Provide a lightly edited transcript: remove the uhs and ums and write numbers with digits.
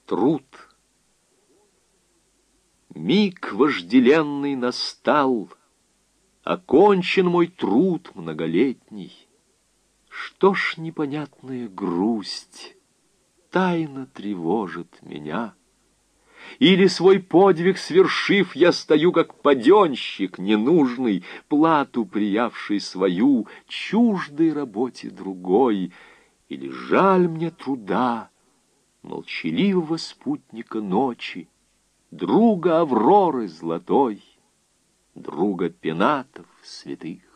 Труд. Миг вожделенный настал, окончен мой труд многолетний. Что ж непонятная грусть тайно тревожит меня? Или, свой подвиг свершив, я стою, как паденщик ненужный, плату приявший свою чуждой работе другой? Или жаль мне труда, молчаливого спутника ночи, друга Авроры золотой, друга пенатов святых?